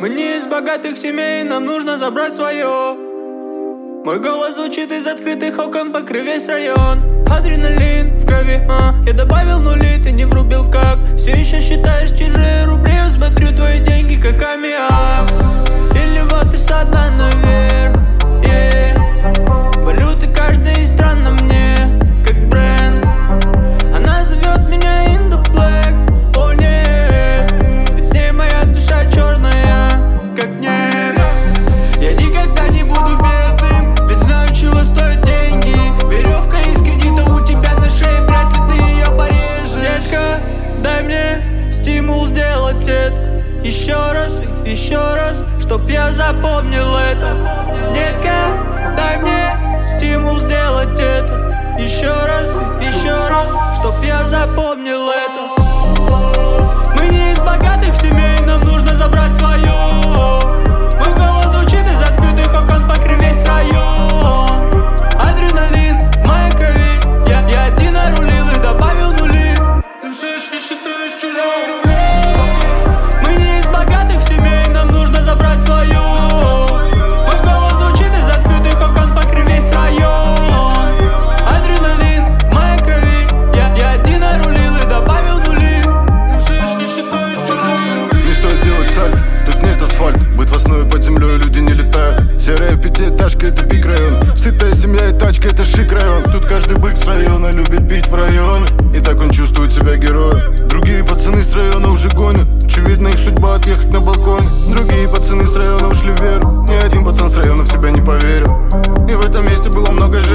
Мы не из богатых семей, нам нужно забрать свое. Мой голос звучит из открытых окон, покрыв весь район. Адреналин в крови, я добавил нули, ты не врубил как. Все еще считаешь чужие рубли, я смотрю твои деньги как аммиак. Или вот и со дна наверх, валюты каждой из стран на мне, как бренд. Она зовет меня in the black, о нет. Ведь с ней моя душа черная, как небо. Я никогда не буду бедным, ведь знаю, чего стоят деньги. Веревка из кредита у тебя на шее, вряд ли ты ее порежешь. Детка, дай мне стимул сделать это еще раз и еще раз, чтоб я запомнил это. Детка, дай мне стимул сделать это еще раз и еще раз, чтоб я запомнил это. Мы не из богатых семей, нам нужно забрать свое. Мой голос звучит из открытых окон, покрыв весь район. Адреналин в моей крови, я один нарулил и добавил нули. Ты все еще считаешь чужие рубли. Мы не из богатых семей, нам нужно забрать свое. Мой голос звучит из открытых окон, покрыв весь район. Адреналин в моей крови, я один нарулил и добавил нули. Ты все еще считаешь чужие рубли. Не стоит делать сальто, тут нет асфальта. Быть в основе под землей, люди не летают. Серая пятиэтажка — это пик район. Сытая семья и тачка — это шик район. Тут каждый бык с района любит пить в районе, и так он чувствует себя героем. Другие пацаны с района уже гонят, очевидно их судьба отъехать на балкон. Другие пацаны с района ушли вверх, ни один пацан с района в себя не поверил. И в этом месте было много женщин.